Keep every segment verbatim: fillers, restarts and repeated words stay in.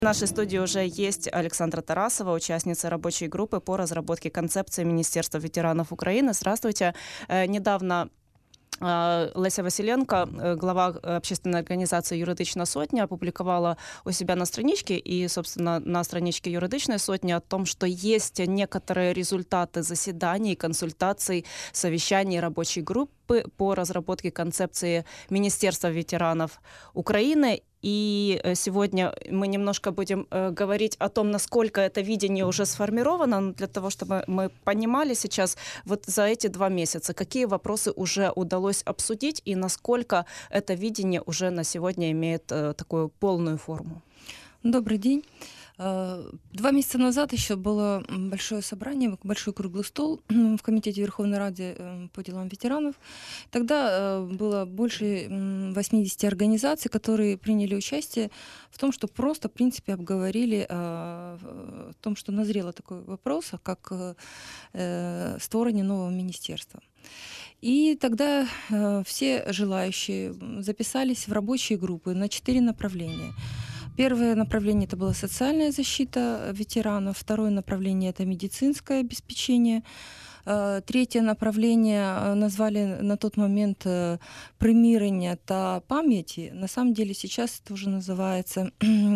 В нашей студии уже есть Александра Тарасова, участница рабочей группы по разработке концепции Министерства ветеранов Украины. Здравствуйте. Э, Недавно э, Леся Василенко, э, глава общественной организации «Юридична сотня», опубликовала у себя на страничке и, собственно, на страничке «Юридичной сотни» о том, что есть некоторые результаты заседаний, консультаций, совещаний рабочей группы по разработке концепции Министерства ветеранов Украины. И сегодня мы немножко будем э, говорить о том, насколько это видение уже сформировано, но для того, чтобы мы понимали сейчас вот за эти два месяца, какие вопросы уже удалось обсудить и насколько это видение уже на сегодня имеет э, такую полную форму. Добрый день. Два месяца назад еще было большое собрание, большой круглый стол в Комитете Верховной Рады по делам ветеранов. Тогда было больше восьмидесяти организаций, которые приняли участие в том, что просто, в принципе, обговорили о том, что назрело такой вопрос, как створение нового министерства. И тогда все желающие записались в рабочие группы на четыре направления. Первое направление — это была социальная защита ветеранов, второе направление — это медицинское обеспечение, третье направление назвали на тот момент примирение та памяти. На самом деле сейчас это уже называется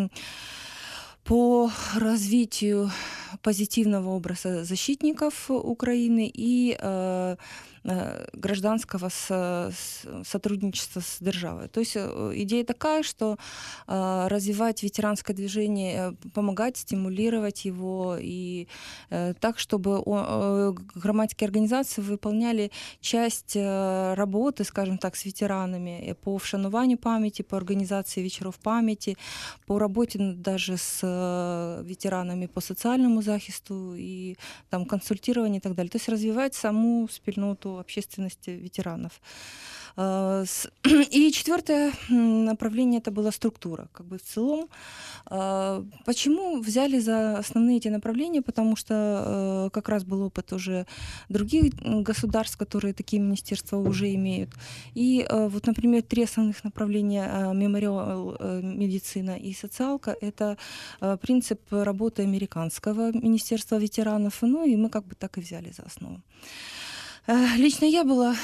по развитию позитивного образа защитников Украины и гражданского сотрудничества с державой. То есть идея такая, что развивать ветеранское движение, помогать, стимулировать его, и так, чтобы громадские организации выполняли часть работы, скажем так, с ветеранами по вшануванию памяти, по организации вечеров памяти, по работе даже с ветеранами по социальному захисту и там, консультированию и так далее. То есть развивать саму спільноту общественности ветеранов. И четвертое направление — это была структура, как бы в целом. Почему взяли за основные эти направления? Потому что как раз был опыт уже других государств, которые такие министерства уже имеют. И вот, например, три основных направления: мемориал, медицина и социалка — это принцип работы американского министерства ветеранов. Ну и мы как бы так и взяли за основу. Лично я была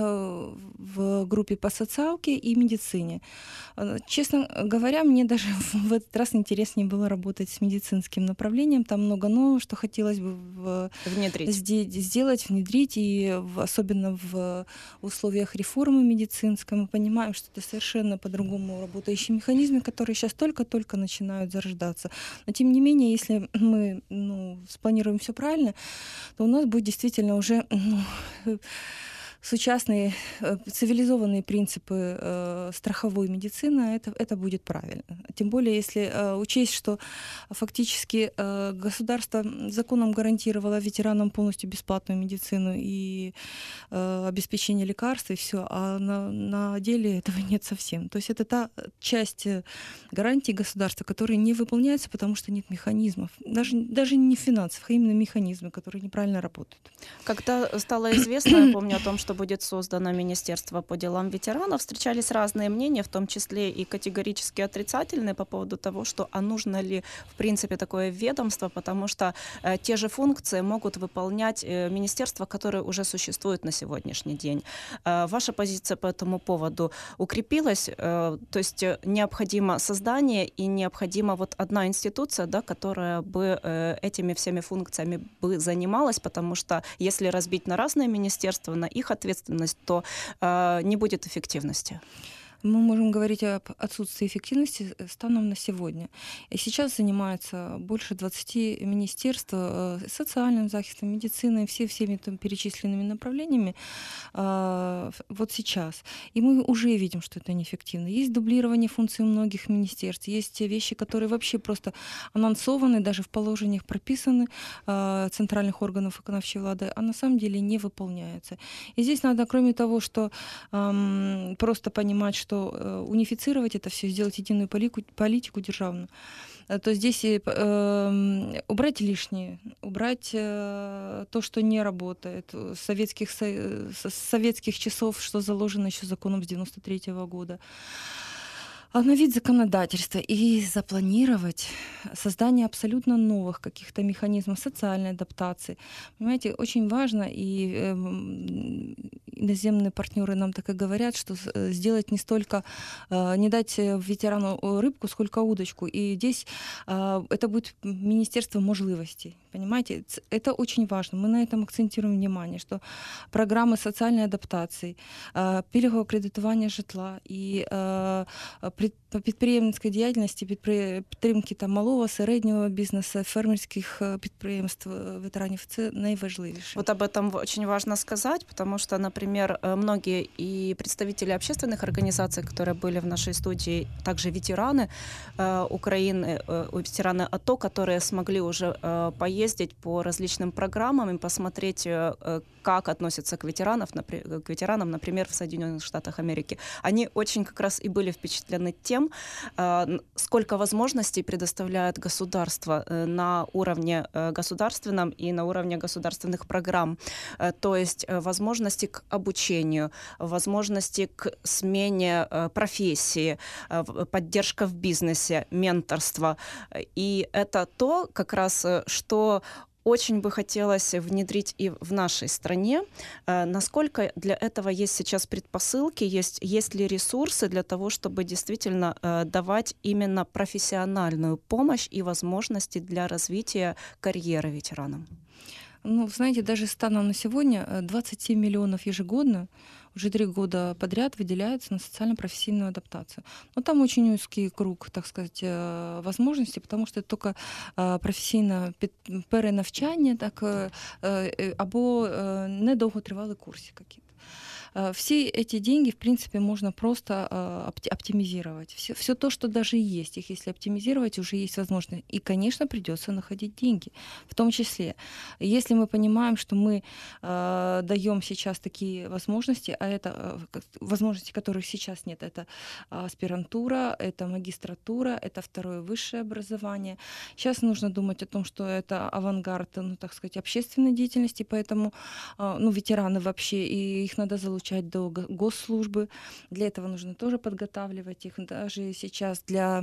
в группе по социалке и медицине. Честно говоря, мне даже в этот раз интереснее было работать с медицинским направлением. Там много нового, что хотелось бы внедрить. сделать, внедрить, и особенно в условиях реформы медицинской. Мы понимаем, что это совершенно по-другому работающие механизмы, которые сейчас только-только начинают зарождаться. Но тем не менее, если мы ну, спланируем все правильно, то у нас будет действительно уже ну, сучасные цивилизованные принципы э, страховой медицины, это, это будет правильно. Тем более, если э, учесть, что фактически э, государство законом гарантировало ветеранам полностью бесплатную медицину и э, обеспечение лекарств, и все, а на, на деле этого нет совсем. То есть это та часть гарантий государства, которая не выполняется, потому что нет механизмов. Даже, даже не финансов, а именно механизмы, которые неправильно работают. Когда стало известно, я помню о том, что будет создано Министерство по делам ветеранов, встречались разные мнения, в том числе и категорически отрицательные по поводу того, что а нужно ли в принципе такое ведомство, потому что э, те же функции могут выполнять э, министерства, которые уже существуют на сегодняшний день. Э, ваша позиция по этому поводу укрепилась? Э, то есть необходимо создание и необходима вот одна институция, да, которая бы э, этими всеми функциями бы занималась, потому что если разбить на разные министерства, на их ответственность, то э, не будет эффективности. Мы можем говорить об отсутствии эффективности станом на сегодня. И сейчас занимается больше двадцати министерств социальным захистом, медициной, все, всеми там перечисленными направлениями вот сейчас. И мы уже видим, что это неэффективно. Есть дублирование функций у многих министерств, есть вещи, которые вообще просто анонсованы, даже в положениях прописаны центральных органов виконавчої влади, а на самом деле не выполняются. И здесь надо, кроме того, что эм, просто понимать, что что унифицировать это все, сделать единую политику, политику державную, то здесь э, убрать лишнее, убрать э, то, что не работает, с советских, с советских часов, что заложено еще законом с девяносто третьего года. обновить законодательство и запланировать создание абсолютно новых каких-то механизмов социальной адаптации. Понимаете, очень важно, и эм, иноземные партнеры нам так и говорят, что с- э, сделать не столько, э, не дать э, ветерану э, рыбку, сколько удочку. И здесь а, это будет министерство можливостей. Понимаете, Ц- это очень важно. Мы на этом акцентируем внимание, что программы социальной адаптации, а, пільгового кредитування житла і е, пред- по підприємницькій діяльності, підпри- підтримки там малого, середнього бізнесу, фермерських е, підприємств е, ветеранів це найважливіше. Вот об этом в- очень важно сказать, потому что, например, э, многие и представители общественных организаций, которые были в нашей студии, также ветераны э, Украины, э, ветераны АТО, которые смогли уже э, поездить по различным программам и посмотреть, э, э, как относятся к, ветеранов, напри- к ветеранам, например, в Соединенных Штатах Америки. Они очень как раз и были впечатлены тем, э, н- сколько возможностей предоставляет государство э, на уровне э, государственном и на уровне государственных программ. Э, То есть э, возможности к обучению, возможности к смене э, профессии, э, в- поддержка в бизнесе, менторство. Э, И это то, как раз, э, что очень бы хотелось внедрить и в нашей стране. Э, Насколько для этого есть сейчас предпосылки, есть, есть ли ресурсы для того, чтобы действительно э, давать именно профессиональную помощь и возможности для развития карьеры ветеранам? Ну, знаете, даже станом на сегодня э, двадцать семь миллионов ежегодно, уже три года подряд выделяются на социально-профессийную адаптацию. Но там очень узкий круг, так сказать, э, возможностей, потому что это только э, професійне під- перенавчання, так, е, е, або е, недовготривалі курси какие-то. Э, Все эти деньги, в принципе, можно просто э, опти- оптимизировать. Все, все то, что даже есть, их если оптимизировать, уже есть возможность. И, конечно, придется находить деньги. В том числе, если мы понимаем, что мы э, даем сейчас такие возможности, а это э, как- возможности, которых сейчас нет, это аспирантура, это магистратура, это второе высшее образование. Сейчас нужно думать о том, что это авангард, ну, так сказать, общественной деятельности, поэтому а, ну, ветераны вообще, и их надо залучать до го- госслужбы. Для этого нужно тоже подготавливать их. Даже сейчас для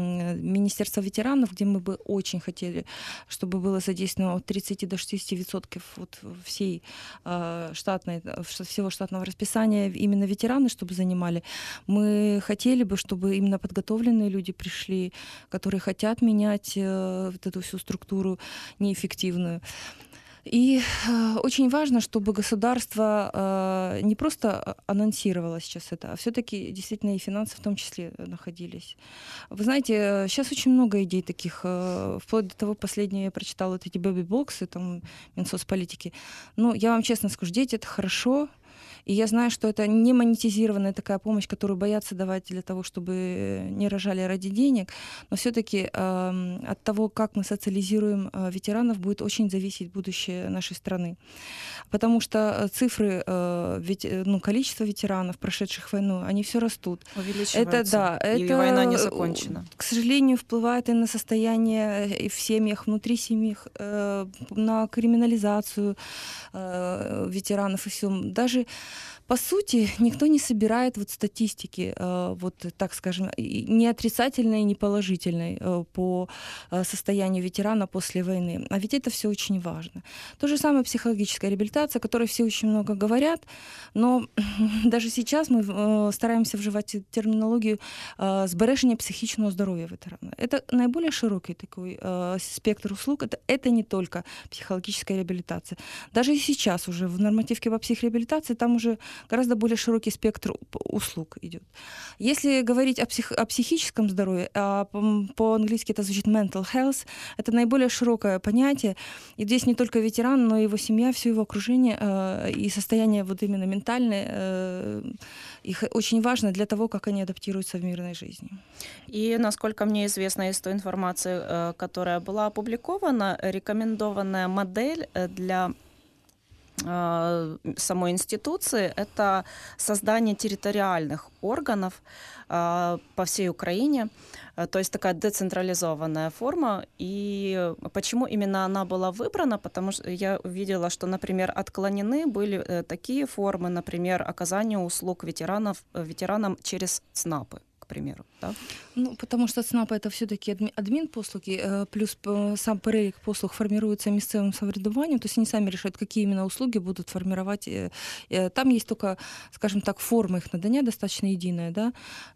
м, Министерства ветеранов, где мы бы очень хотели, чтобы было задействовано от тридцати до шестидесяти відсотків вот всей а, штатной, вш- всего штатного расписания именно ветераны, чтобы занимали. Мы хотели бы, чтобы именно подготовленные люди пришли, которые хотят менять э, вот эту всю структуру неэффективную. И э, очень важно, чтобы государство э, не просто анонсировало сейчас это, а все-таки действительно и финансы в том числе э, находились. Вы знаете, сейчас очень много идей таких, э, вплоть до того, последнее я прочитала вот эти бэби-боксы, там, Минсоцполитики. Ну, я вам честно скажу, дети — это хорошо, и я знаю, что это не монетизированная такая помощь, которую боятся давать для того, чтобы не рожали ради денег. Но все-таки э, от того, как мы социализируем э, ветеранов, будет очень зависеть будущее нашей страны. Потому что э, цифры, э, ведь, э, ну, количество ветеранов, прошедших войну, они все растут. Увеличиваются, Это да, и это, война не э, закончена. к сожалению, вплывает и на состояние э, и в семьях, внутри семьи, э, на криминализацию э, ветеранов и все. Даже по сути, никто не собирает вот статистики, э, вот так скажем, и ни отрицательной, ни положительной э, по э, состоянию ветерана после войны. А ведь это все очень важно. То же самое психологическая реабилитация, о которой все очень много говорят, но даже сейчас мы э, стараемся вживать терминологию э, збереження психічного здоровья ветерана. Это наиболее широкий такой э, спектр услуг. Это, это не только психологическая реабилитация. Даже и сейчас уже в нормативке по психреабилитации там уже гораздо более широкий спектр п- услуг идет. Если говорить о, псих- о психическом здоровье, а по- по-английски это звучит mental health, это наиболее широкое понятие. И здесь не только ветеран, но и его семья, все его окружение э, и состояние вот именно ментальное, э, их очень важно для того, как они адаптируются в мирной жизни. И, насколько мне известно из той информации, э, которая была опубликована, рекомендованная модель э, для э, самой институции — это создание территориальных органов э, по всей Украине, Э, то есть такая децентрализованная форма. И почему именно она была выбрана? Потому что я увидела, что, например, отклонены были э, такие формы, например, оказание услуг ветеранов, э, ветеранам через ЦНАПы, к примеру, да? Ну, потому что ЦНАП — это все-таки админ-послуги, плюс сам перелік послуг формируется місцевим самоврядуванням, то есть они сами решают, какие именно услуги будут формировать. Там есть только, скажем так, форма их надання достаточно единая, да,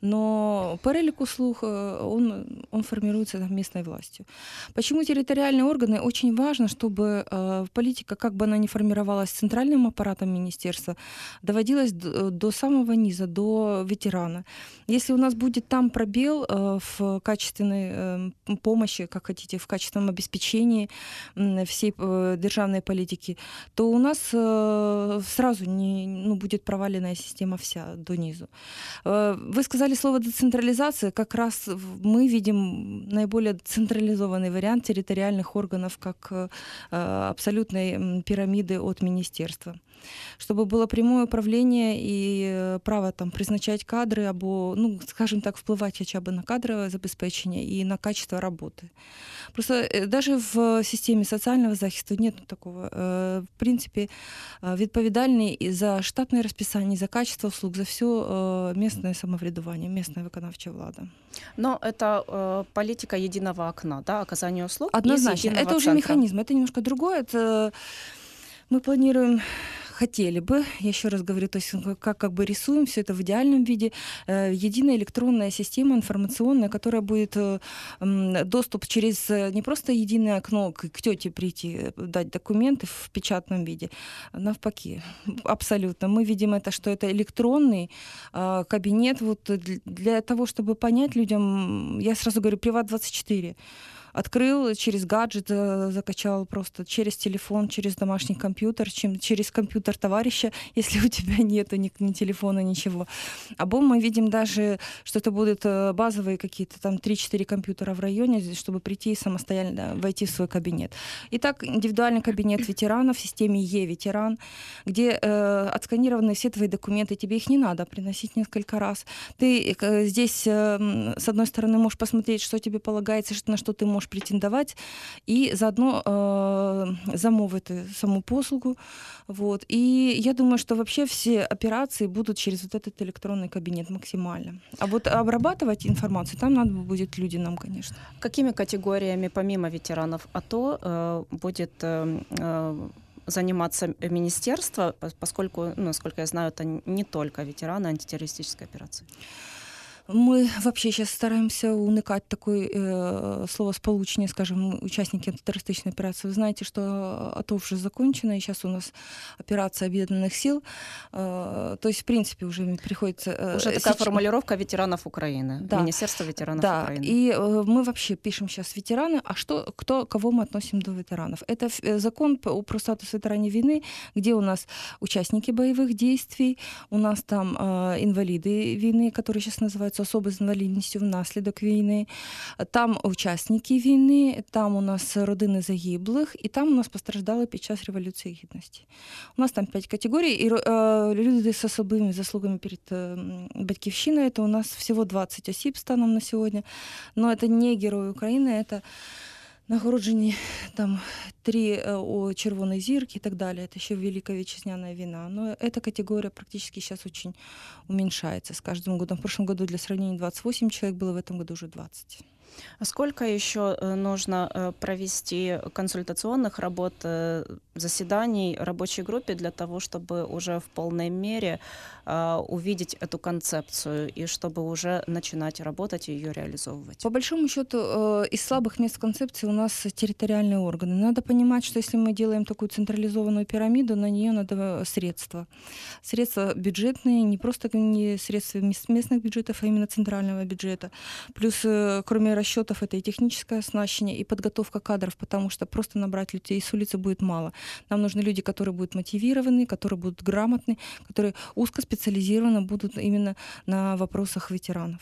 но перелик услуг, он, он формируется там, местной властью. Почему территориальные органы? Очень важно, чтобы э, политика, как бы она ни формировалась центральным аппаратом министерства, доводилась до, до самого низа, до ветерана. Если у нас будет там пробел э, в качественной э, помощи, как хотите, в качественном обеспечении э, всей э, державной политики, то у нас э, сразу не, ну, будет проваленная система вся до низу. Э, вы сказали слово децентрализация. Как раз мы видим наиболее централизованный вариант территориальных органов как э, абсолютной пирамиды от министерства. Чтобы было прямое управление и право там призначать кадры, або, ну, скажем так, впливать хотя бы на кадровое забезпечение и на качество работы. Просто даже в системе социального захисту нет такого. В принципе, відповідальний за штатное расписание, за качество услуг, за все местное самоврядування, местная виконавча влада. Но это э, политика единого окна, да, оказание услуг. Однозначно. Это уже центра. Механизм, это немножко другое. Это мы планируем... Хотели бы, я еще раз говорю, то есть как, как бы рисуем все это в идеальном виде, э, единая электронная система информационная, которая будет э, э, доступ через не просто единое окно к, к тете прийти, дать документы в печатном виде, навпаки, абсолютно. Мы видим это, что это электронный э, кабинет вот для того, чтобы понять людям, я сразу говорю, Приват двадцать четыре. Открыл, через гаджет закачал просто, через телефон, через домашний компьютер, чем, через компьютер товарища, если у тебя нету ни, ни телефона, ничего. Або мы видим даже, что это будут базовые какие-то там три-четыре компьютера в районе, чтобы прийти и самостоятельно войти в свой кабинет. Итак, индивидуальный кабинет ветерана в системе Е-ветеран, где э, отсканированы все твои документы, тебе их не надо приносить несколько раз. Ты э, здесь, э, с одной стороны, можешь посмотреть, что тебе полагается, на что ты можешь претендовать, и заодно э, замовить саму послугу. Вот. И я думаю, что вообще все операции будут через вот этот электронный кабинет максимально. А вот обрабатывать информацию там надо будет люди нам, конечно. Какими категориями, помимо ветеранов АТО, э, будет э, э, заниматься министерство, поскольку, ну, насколько я знаю, это не только ветераны антитеррористической операции? Мы вообще сейчас стараемся уникать такое э, словосполучение, скажем, участники антитеррористической операции. Вы знаете, что АТО уже закончено, и сейчас у нас операция Объединенных сил. Э, то есть, в принципе, уже приходится... Э, уже такая сейчас... формулировка ветеранов Украины, да. Министерство ветеранов да. Украины. И э, мы вообще пишем сейчас ветераны, а что, кто, кого мы относим до ветеранов? Это закон про статус ветеранов войны, где у нас участники боевых действий, у нас там э, инвалиды войны, которые сейчас называются особи з інвалідністю внаслідок війни, там учасники війни, там у нас родини загиблих, і там у нас постраждали під час Революції Гідності. У нас там п'ять категорій, і е, люди з особливими заслугами перед е, Батьківщиною, це у нас всього двадцять осіб станом на сьогодні, но це не герої України, це нагороджені там три о Червоной зірки и так далее. Это еще Великая Вітчизняна війна. Но эта категория практически сейчас очень уменьшается с каждым годом. В прошлом году для сравнения двадцать восемь человек было, в этом году уже двадцать. А сколько еще нужно провести консультационных работ, заседаний рабочей группе для того, чтобы уже в полной мере увидеть эту концепцию и чтобы уже начинать работать и ее реализовывать? По большому счету, из слабых мест концепции у нас территориальные органы. Надо понимать, что если мы делаем такую централизованную пирамиду, на нее надо средства. Средства бюджетные, не просто не средства местных бюджетов, а именно центрального бюджета. Плюс, кроме расчетов, это и техническое оснащение, и подготовка кадров, потому что просто набрать людей с улицы будет мало. Нам нужны люди, которые будут мотивированы, которые будут грамотны, которые узкоспециализированно будут именно на вопросах ветеранов.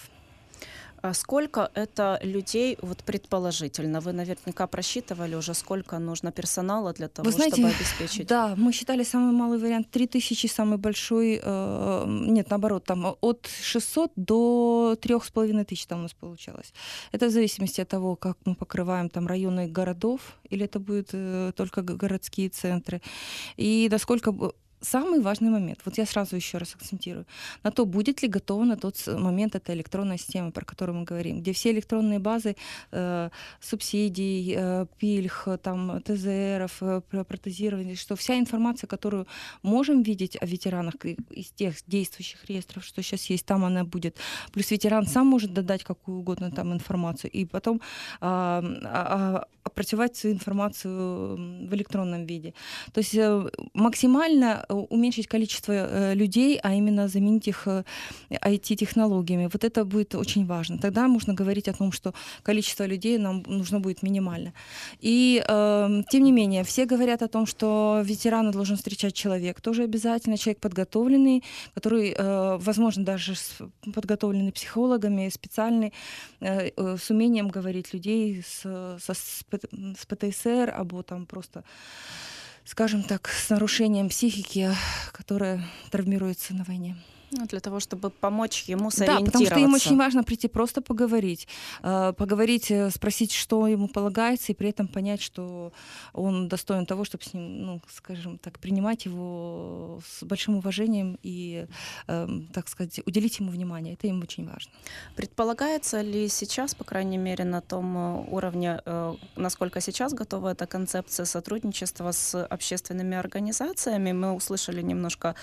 А сколько это людей, вот предположительно? Вы наверняка просчитывали уже, сколько нужно персонала для того, Вы знаете, чтобы обеспечить? Да, мы считали самый малый вариант три тысячи, самый большой, э, нет, наоборот, там от шестисот до трёх с половиной тысяч там у нас получалось. Это в зависимости от того, как мы покрываем там районы городов, или это будут э, только городские центры, и насколько самый важный момент, вот я сразу еще раз акцентирую, на то, будет ли готова на тот момент эта электронная система, про которую мы говорим, где все электронные базы э, субсидий, э, пильх, там, ТЗРов, э, протезирования, что вся информация, которую можем видеть о ветеранах из тех действующих реестров, что сейчас есть, там она будет. Плюс ветеран сам может додать какую угодно там информацию, и потом а, а, опротивать свою информацию в электронном виде. То есть максимально уменьшить количество людей, а именно заменить их ай ти-технологиями. Вот это будет очень важно. Тогда можно говорить о том, что количество людей нам нужно будет минимально. И э, тем не менее, все говорят о том, что ветерана должен встречать человек. Тоже обязательно человек подготовленный, который, э, возможно, даже подготовленный психологами, специальный, э, э, с умением говорить людей с, со, с пэ тэ эс эр, або там просто, скажем так, с нарушением психики, которая травмируется на войне. Для того, чтобы помочь ему сориентироваться. Да, потому что им очень важно прийти просто поговорить. Поговорить, спросить, что ему полагается, и при этом понять, что он достоин того, чтобы с ним, ну, скажем так, принимать его с большим уважением и, так сказать, уделить ему внимание. Это им очень важно. Предполагается ли сейчас, по крайней мере, на том уровне, насколько сейчас готова эта концепция сотрудничества с общественными организациями? Мы услышали немножко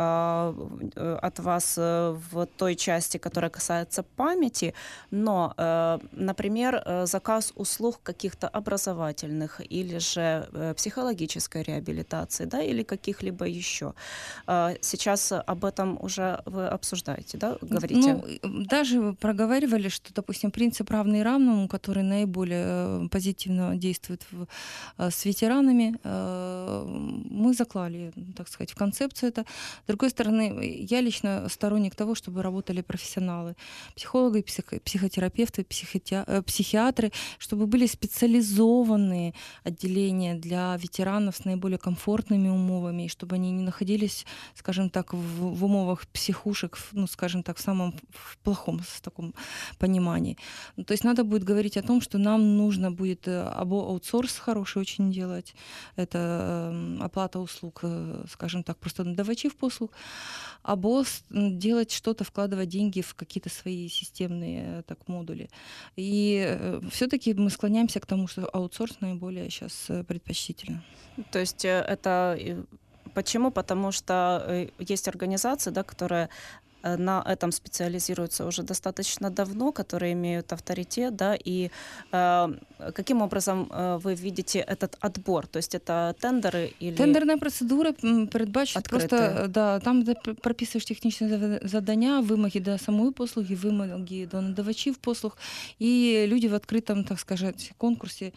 от вас в той части, которая касается памяти, но, например, заказ услуг каких-то образовательных или же психологической реабилитации, да, или каких-либо еще. Сейчас об этом уже вы обсуждаете, да, говорите? Ну, даже проговаривали, что, допустим, принцип равный равному, который наиболее позитивно действует в, с ветеранами, мы заклали, так сказать, в концепцию это. С другой стороны, я лично сторонник того, чтобы работали профессионалы, психологи, псих, психотерапевты, психотя, психиатры, чтобы были специализованные отделения для ветеранов с наиболее комфортными умовами, и чтобы они не находились, скажем так, в, в умовах психушек, ну, скажем так, в самом в плохом в таком понимании. Ну, то есть надо будет говорить о том, что нам нужно будет або аутсорс хороший очень делать, это оплата услуг, скажем так, просто надавачів послуг, або делать что-то, вкладывать деньги в какие-то свои системные так, модули. И все-таки мы склоняемся к тому, что аутсорс наиболее сейчас предпочтительно. То есть это почему? Потому что есть организации, да, которые на этом специализируются уже достаточно давно, которые имеют авторитет, да, и э, каким образом э, вы видите этот отбор? То есть это тендеры или... Тендерная процедура передбачить просто, да, там прописуєш технічні завдання, вимоги до самої послуги, вимоги до надавачів послуг, и люди в открытом, так сказать, конкурсе,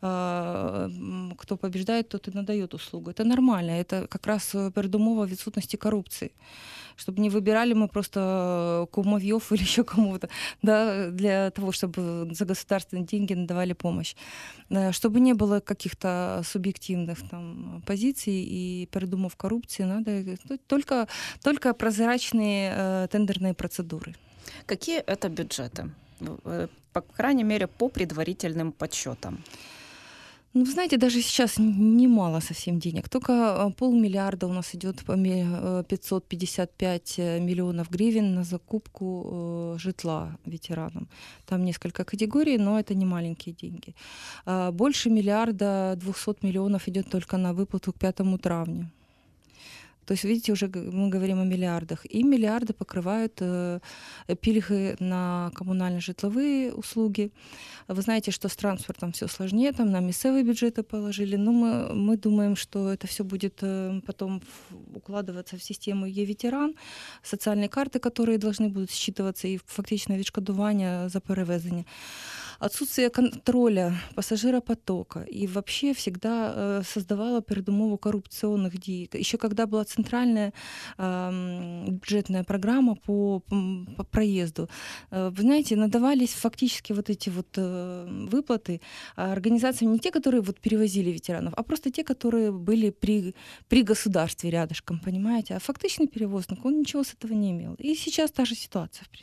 э, кто побеждает, тот и надает услугу. Это нормально, это как раз передумова відсутності коррупции. Чтобы не выбирали мы просто кумовьев или еще кому-то, да, для того, чтобы за государственные деньги надавали помощь. Чтобы не было каких-то субъективных там позиций и передумов коррупции, надо только, только прозрачные э, тендерные процедуры. Какие это бюджеты? По крайней мере, по предварительным подсчетам. Ну, вы знаете, даже сейчас немало совсем денег. Только полмиллиарда у нас идет пятьсот пятьдесят пять миллионов гривен на закупку житла ветеранам. Там несколько категорий, но это не маленькие деньги. Больше миллиарда двухсот миллионов идет только на выплату к пятому травня. То есть, видите, уже мы говорим о миллиардах. И миллиарды покрывают э, пильги на коммунально-житловые услуги. Вы знаете, что с транспортом все сложнее, там на местные бюджеты положили. Но мы, мы думаем, что это все будет э, потом укладываться в систему Е-ветеран, социальные карты, которые должны будут считываться, и фактично відшкодування за перевезення. Отсутствие контроля пассажиропотока и вообще всегда э, создавало передумову коррупционных дій. Еще когда была центральная э, бюджетная программа по, по проезду, э, вы знаете, надавались фактически вот эти вот э, выплаты организациям, не те, которые вот перевозили ветеранов, а просто те, которые были при, при государстве рядышком, понимаете? А фактичный перевозник, он ничего с этого не имел. И сейчас та же ситуация, в принципе.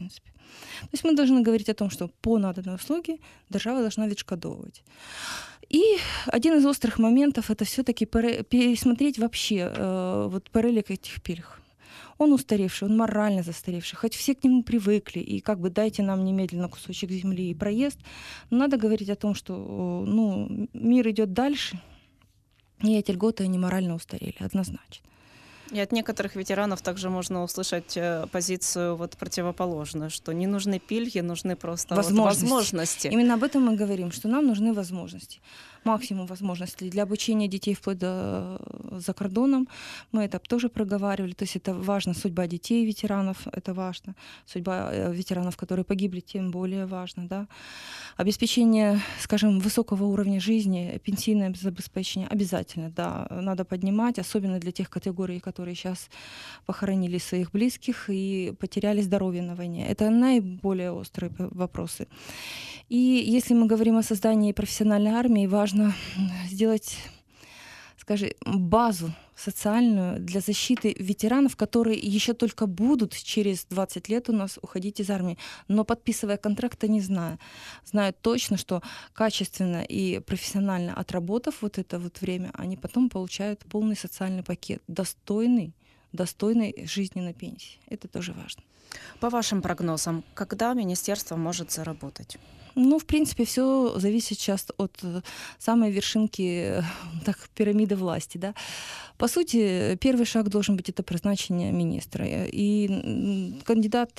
То есть мы должны говорить о том, что по наданной услуге держава должна відшкодовувати. И один из острых моментов — это все-таки пересмотреть вообще э, вот перелик этих пільг. Он устаревший, он морально застаревший, хоть все к нему привыкли, и как бы дайте нам немедленно кусочек земли и проезд. Но надо говорить о том, что ну, мир идет дальше, и эти льготы, они морально устарели, однозначно. И от некоторых ветеранов также можно услышать позицию вот противоположную, что не нужны пильги, нужны просто возможности. Вот возможности. Именно об этом мы говорим, что нам нужны возможности. Максимум возможностей для обучения детей вплоть до за кордоном. Мы это тоже проговаривали. То есть это важно. Судьба детей ветеранов, это важно. Судьба ветеранов, которые погибли, тем более важно. Да? Обеспечение, скажем, высокого уровня жизни, пенсийное забеспечение обязательно. Да, надо поднимать, особенно для тех категорий, которые сейчас похоронили своих близких и потеряли здоровье на войне. Это наиболее острые вопросы. И если мы говорим о создании профессиональной армии, важно сделать, скажем, базу социальную для защиты ветеранов, которые еще только будут через двадцать лет у нас уходить из армии. Но подписывая контракт, не зная, знают точно, что качественно и профессионально отработав вот это вот время, они потом получают полный социальный пакет, достойный, достойной жизни на пенсии. Это тоже важно. По вашим прогнозам, когда министерство может заработать? Ну, в принципе, все зависит сейчас от самой вершинки так, пирамиды власти. Да? По сути, первый шаг должен быть это призначение министра. И кандидат,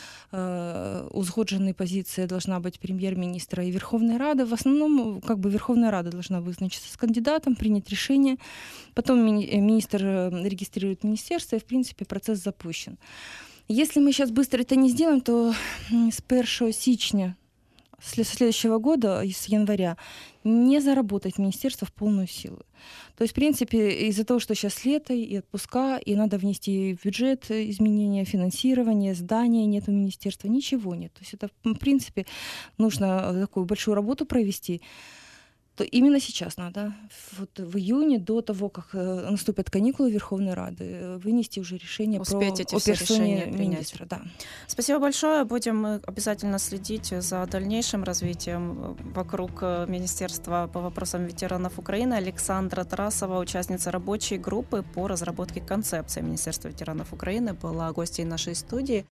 э, узгодженной позиции должна быть премьер-министра и Верховная Рада. В основном, как бы Верховная Рада должна вызначиться с кандидатом, принять решение. Потом мини- министр регистрирует министерство, и, в принципе, процесс запущен. Если мы сейчас быстро это не сделаем, то с первого січня следующего года, с января, не заработать министерство в полную силу. То есть, в принципе, из-за того, что сейчас лето и отпуска, и надо внести в бюджет изменения финансирования, здания нет у министерства, ничего нет. То есть это, в принципе, нужно такую большую работу провести. То именно сейчас надо, вот в июне, до того, как наступят каникулы Верховной Рады, вынести уже решение Успеть про эти все решения министра. Да. Спасибо большое. Будем обязательно следить за дальнейшим развитием вокруг Министерства по вопросам ветеранов Украины. Александра Тарасова, участница рабочей группы по разработке концепции Министерства ветеранов Украины, была гостьей нашей студии.